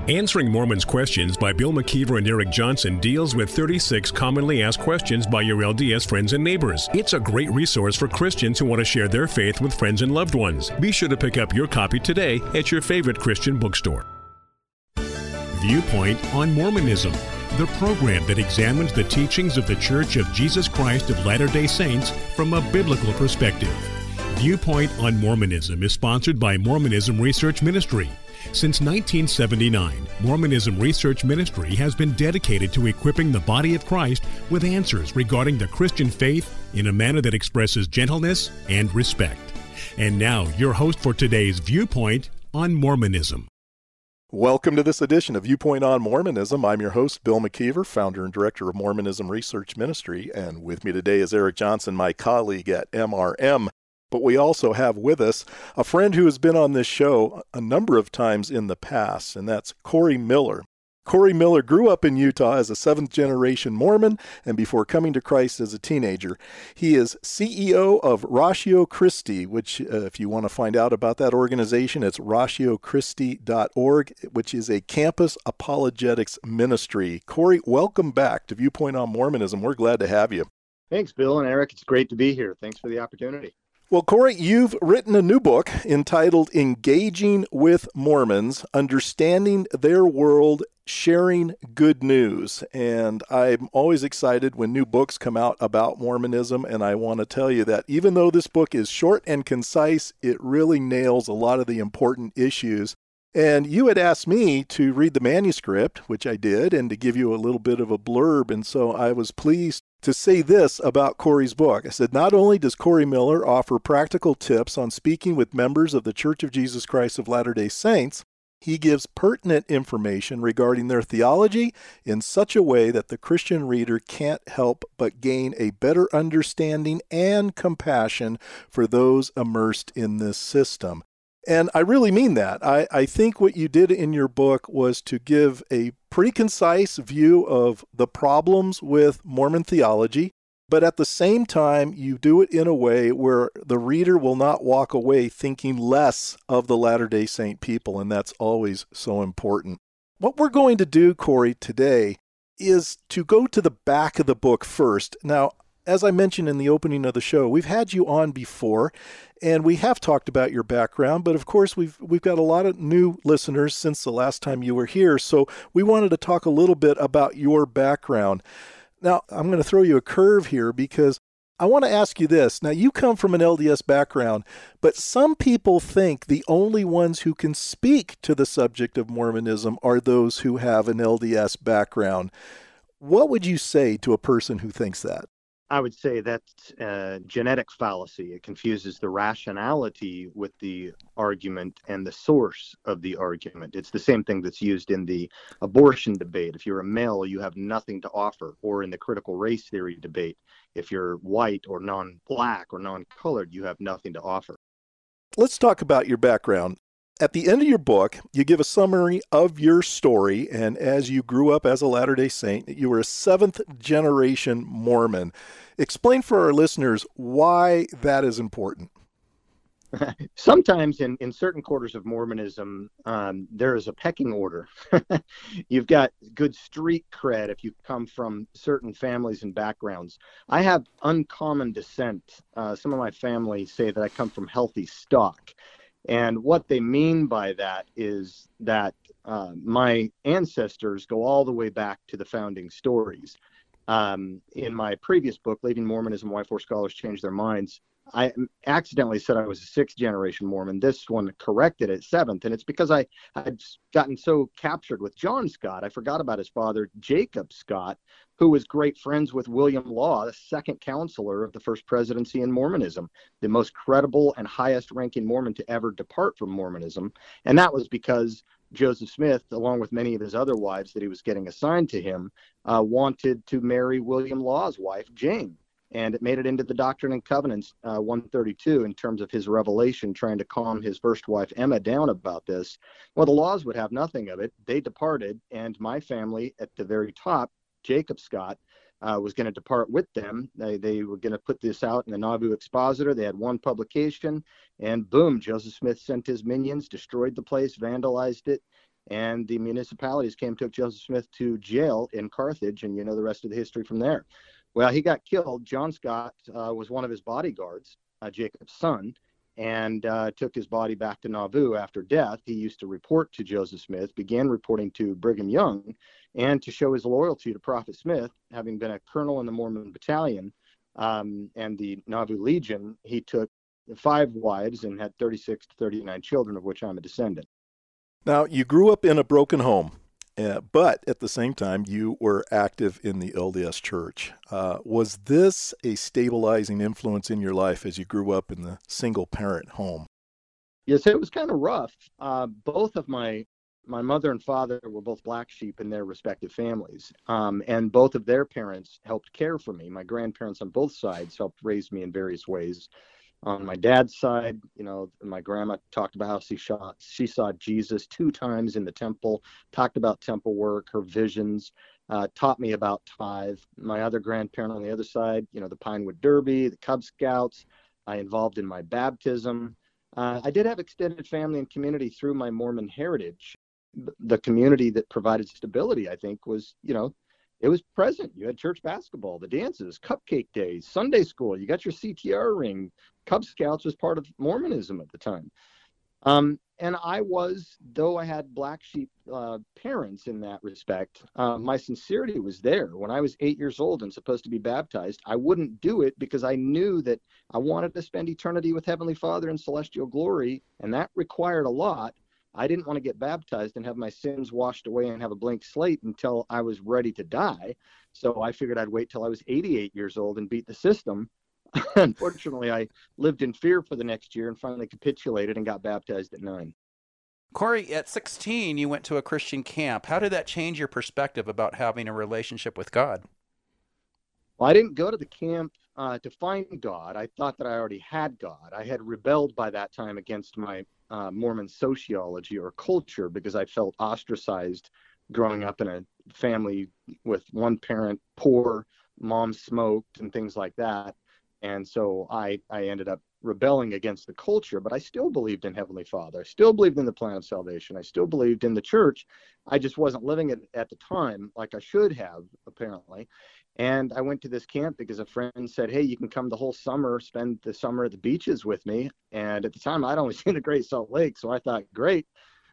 Answering Mormons Questions by Bill McKeever and Eric Johnson deals with 36 commonly asked questions by your LDS friends and neighbors. It's a great resource for Christians who want to share their faith with friends and loved ones. Be sure to pick up your copy today at your favorite Christian bookstore. Viewpoint on Mormonism, the program that examines the teachings of the Church of Jesus Christ of Latter-day Saints from a biblical perspective. Viewpoint on Mormonism is sponsored by Mormonism Research Ministry. Since 1979, Mormonism Research Ministry has been dedicated to equipping the body of Christ with answers regarding the Christian faith in a manner that expresses gentleness and respect. And now, your host for today's Viewpoint on Mormonism. Welcome to this edition of Viewpoint on Mormonism. I'm your host, Bill McKeever, founder and director of Mormonism Research Ministry, and with me today is Eric Johnson, my colleague at MRM. But we also have with us a friend who has been on this show a number of times in the past, and that's Corey Miller. Corey Miller grew up in Utah as a seventh-generation Mormon, and before coming to Christ as a teenager. He is CEO of Ratio Christi, which, if you want to find out about that organization, it's ratiochristi.org, which is a campus apologetics ministry. Corey, welcome back to Viewpoint on Mormonism. We're glad to have you. Thanks, Bill and Eric. It's great to be here. Thanks for the opportunity. Well, Corey, you've written a new book entitled Engaging with Mormons, Understanding Their World, Sharing Good News. And I'm always excited when new books come out about Mormonism, and I want to tell you that even though this book is short and concise, it really nails a lot of the important issues. And you had asked me to read the manuscript, which I did, and to give you a little bit of a blurb, and so I was pleased to say this about Corey's book. I said, not only does Corey Miller offer practical tips on speaking with members of the Church of Jesus Christ of Latter-day Saints, he gives pertinent information regarding their theology in such a way that the Christian reader can't help but gain a better understanding and compassion for those immersed in this system. And I really mean that. I think what you did in your book was to give a pretty concise view of the problems with Mormon theology, but at the same time, you do it in a way where the reader will not walk away thinking less of the Latter-day Saint people, and that's always so important. What we're going to do, Corey, today is to go to the back of the book first. Now, as I mentioned in the opening of the show, we've had you on before, and we have talked about your background, but of course we've got a lot of new listeners since the last time you were here, so we wanted to talk a little bit about your background. Now, I'm going to throw you a curve here because I want to ask you this. Now, you come from an LDS background, but some people think the only ones who can speak to the subject of Mormonism are those who have an LDS background. What would you say to a person who thinks that? I would say that's a genetic fallacy. It confuses the rationality with the argument and the source of the argument. It's the same thing that's used in the abortion debate. If you're a male, you have nothing to offer. Or in the critical race theory debate, if you're white or non-black or non-colored, you have nothing to offer. Let's talk about your background. At the end of your book, you give a summary of your story, and as you grew up as a Latter-day Saint, you were a seventh-generation Mormon. Explain for our listeners why that is important. Sometimes in certain quarters of Mormonism, there is a pecking order. You've got good street cred if you come from certain families and backgrounds. I have uncommon descent. Some of my family say that I come from healthy stock. And what they mean by that is that my ancestors go all the way back to the founding stories. In my previous book, Leaving Mormonism, Why Four Scholars Changed Their Minds, I accidentally said I was a sixth-generation Mormon. This one corrected it seventh, and it's because I had gotten so captured with John Scott, I forgot about his father, Jacob Scott, who was great friends with William Law, the second counselor of the first presidency in Mormonism, the most credible and highest-ranking Mormon to ever depart from Mormonism. And that was because Joseph Smith, along with many of his other wives that he was getting assigned to him, wanted to marry William Law's wife, Jane. And it made it into the Doctrine and Covenants 132 in terms of his revelation, trying to calm his first wife, Emma, down about this. Well, the Laws would have nothing of it. They departed, and my family at the very top, Jacob Scott, was going to depart with them. They were going to put this out in the Nauvoo Expositor. They had one publication, and boom, Joseph Smith sent his minions, destroyed the place, vandalized it, and the municipalities took Joseph Smith to jail in Carthage, and you know the rest of the history from there. Well, he got killed. John Scott was one of his bodyguards, Jacob's son, and took his body back to Nauvoo after death. He used to report to Joseph Smith, began reporting to Brigham Young, and to show his loyalty to Prophet Smith, having been a colonel in the Mormon Battalion and the Nauvoo Legion, he took 5 wives and had 36 to 39 children, of which I'm a descendant. Now, you grew up in a broken home, but at the same time, you were active in the LDS Church. Was this a stabilizing influence in your life as you grew up in the single-parent home? Yes, it was kind of rough. Both of my mother and father were both black sheep in their respective families, and both of their parents helped care for me. My grandparents on both sides helped raise me in various ways. On my dad's side, you know, my grandma talked about how she saw Jesus 2 times in the temple, talked about temple work, her visions, taught me about tithe. My other grandparent on the other side, you know, the Pinewood Derby, the Cub Scouts, involved in my baptism. I did have extended family and community through my Mormon heritage. The community that provided stability, I think, was, you know, it was present. You had church basketball, the dances, cupcake days, Sunday school. You got your CTR ring. Cub Scouts was part of Mormonism at the time. And I was, though I had black sheep parents in that respect, my sincerity was there. When I was 8 years old and supposed to be baptized, I wouldn't do it because I knew that I wanted to spend eternity with Heavenly Father in celestial glory, and that required a lot. I didn't want to get baptized and have my sins washed away and have a blank slate until I was ready to die. So I figured I'd wait till I was 88 years old and beat the system. Unfortunately, I lived in fear for the next year and finally capitulated and got baptized at 9. Corey, at 16, you went to a Christian camp. How did that change your perspective about having a relationship with God? Well, I didn't go to the camp to find God. I thought that I already had God. I had rebelled by that time against my Mormon sociology or culture because I felt ostracized growing up in a family with one parent, poor, mom smoked, and things like that. And so I ended up rebelling against the culture, but I still believed in Heavenly Father. I still believed in the plan of salvation. I still believed in the church. I just wasn't living it at the time like I should have, apparently. And I went to this camp because a friend said, hey, you can come the whole summer, spend the summer at the beaches with me. And at the time, I'd only seen the Great Salt Lake. So I thought, great.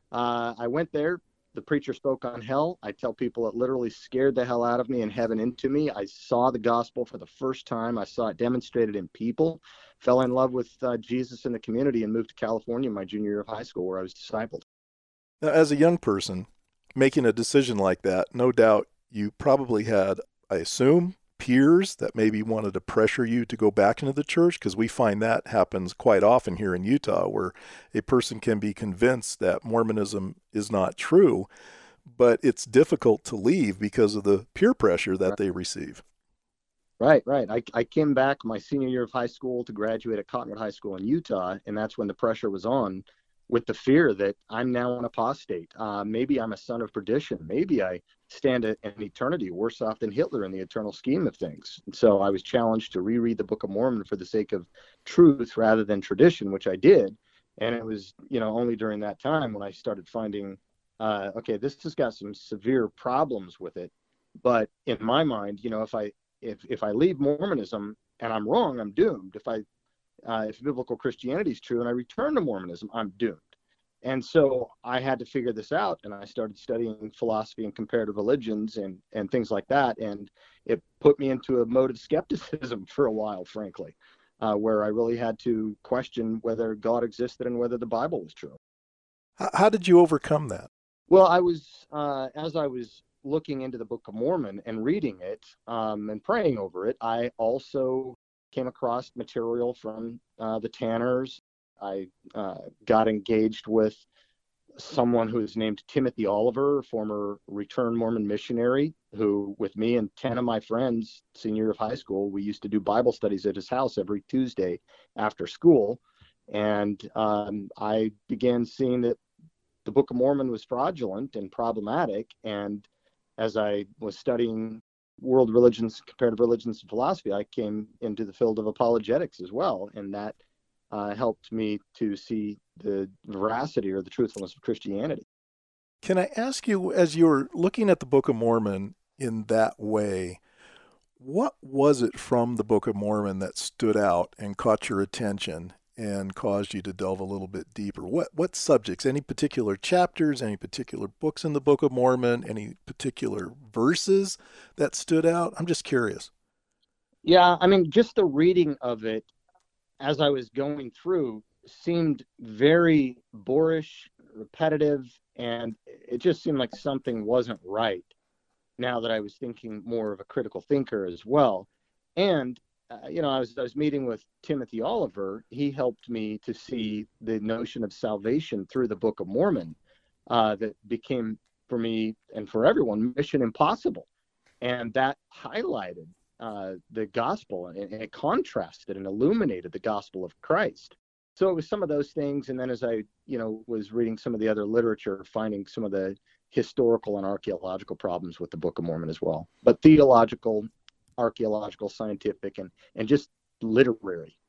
I went there. The preacher spoke on hell. I tell people it literally scared the hell out of me and heaven into me. I saw the gospel for the first time. I saw it demonstrated in people, fell in love with Jesus in the community, and moved to California my junior year of high school where I was discipled. Now, as a young person, making a decision like that, no doubt you probably had, I assume, peers that maybe wanted to pressure you to go back into the church, because we find that happens quite often here in Utah, where a person can be convinced that Mormonism is not true, but it's difficult to leave because of the peer pressure that they receive. Right. I came back my senior year of high school to graduate at Cottonwood High School in Utah, and that's when the pressure was on, with the fear that I'm now an apostate. Maybe I'm a son of perdition. Maybe I stand in eternity worse off than Hitler in the eternal scheme of things. And so I was challenged to reread the Book of Mormon for the sake of truth rather than tradition, which I did. And it was, only during that time when I started finding, okay, this has got some severe problems with it. But in my mind, if I leave Mormonism and I'm wrong, I'm doomed. If biblical Christianity is true and I return to Mormonism, I'm doomed. And so I had to figure this out, and I started studying philosophy and comparative religions and things like that. And it put me into a mode of skepticism for a while, frankly, where I really had to question whether God existed and whether the Bible was true. How did you overcome that? Well, I was, as I was looking into the Book of Mormon and reading it and praying over it, I also came across material from the Tanners. I got engaged with someone who is named Timothy Oliver, former returned Mormon missionary, who, with me and 10 of my friends, senior year of high school, we used to do Bible studies at his house every Tuesday after school. And I began seeing that the Book of Mormon was fraudulent and problematic. And as I was studying world religions, comparative religions, and philosophy, I came into the field of apologetics as well. And that helped me to see the veracity or the truthfulness of Christianity. Can I ask you, as you're looking at the Book of Mormon in that way, what was it from the Book of Mormon that stood out and caught your attention and caused you to delve a little bit deeper? What subjects, any particular chapters, any particular books in the Book of Mormon, any particular verses that stood out? I'm just curious. Yeah, I mean, just the reading of it as I was going through seemed very boorish, repetitive, and it just seemed like something wasn't right now that I was thinking more of a critical thinker as well. And, I was meeting with Timothy Oliver. He helped me to see the notion of salvation through the Book of Mormon that became, for me and for everyone, mission impossible. And that highlighted the gospel, and it contrasted and illuminated the gospel of Christ. So it was some of those things. And then as I, was reading some of the other literature, finding some of the historical and archaeological problems with the Book of Mormon as well, but theological, archaeological, scientific, and just literary.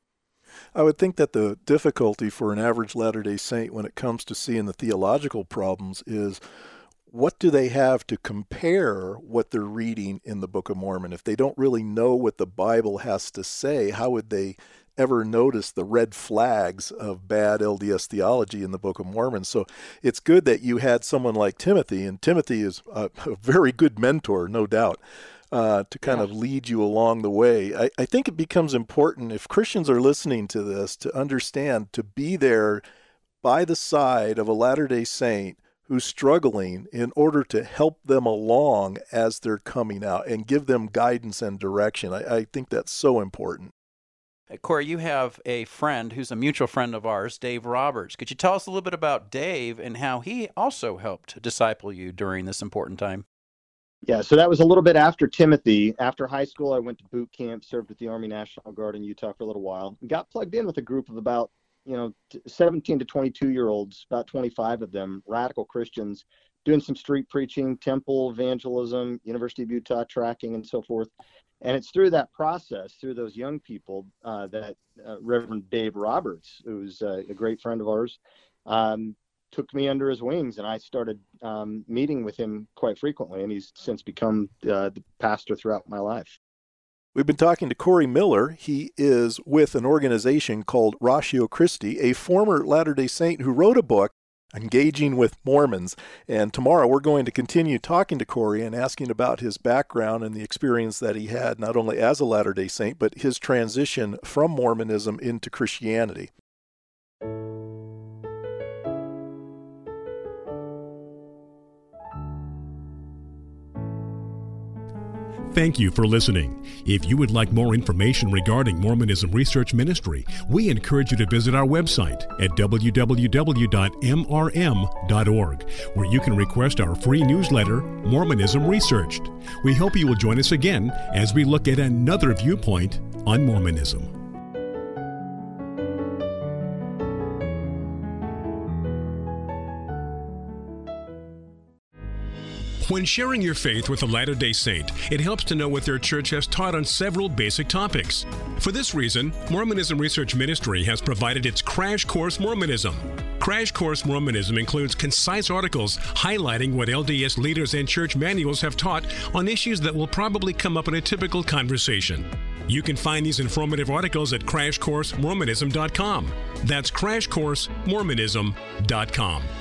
I would think that the difficulty for an average Latter-day Saint when it comes to seeing the theological problems is, what do they have to compare what they're reading in the Book of Mormon? If they don't really know what the Bible has to say, how would they ever notice the red flags of bad LDS theology in the Book of Mormon? So it's good that you had someone like Timothy, and Timothy is a very good mentor, no doubt, to kind of lead you along the way. I think it becomes important, if Christians are listening to this, to understand, to be there by the side of a Latter-day Saint who's struggling in order to help them along as they're coming out and give them guidance and direction. I think that's so important. Corey, you have a friend who's a mutual friend of ours, Dave Roberts. Could you tell us a little bit about Dave and how he also helped disciple you during this important time? Yeah, so that was a little bit after Timothy. After high school, I went to boot camp, served with the Army National Guard in Utah for a little while, and got plugged in with a group of about 17 to 22-year-olds, about 25 of them, radical Christians, doing some street preaching, temple evangelism, University of Utah tracking, and so forth. And it's through that process, through those young people, that Reverend Dave Roberts, who's a great friend of ours, took me under his wings, and I started meeting with him quite frequently, and he's since become the pastor throughout my life. We've been talking to Corey Miller. He is with an organization called Ratio Christi, a former Latter-day Saint who wrote a book, Engaging with Mormons. And tomorrow we're going to continue talking to Corey and asking about his background and the experience that he had, not only as a Latter-day Saint, but his transition from Mormonism into Christianity. Thank you for listening. If you would like more information regarding Mormonism Research Ministry, we encourage you to visit our website at www.mrm.org, where you can request our free newsletter, Mormonism Researched. We hope you will join us again as we look at another viewpoint on Mormonism. When sharing your faith with a Latter-day Saint, it helps to know what their church has taught on several basic topics. For this reason, Mormonism Research Ministry has provided its Crash Course Mormonism. Crash Course Mormonism includes concise articles highlighting what LDS leaders and church manuals have taught on issues that will probably come up in a typical conversation. You can find these informative articles at CrashCourseMormonism.com. That's CrashCourseMormonism.com.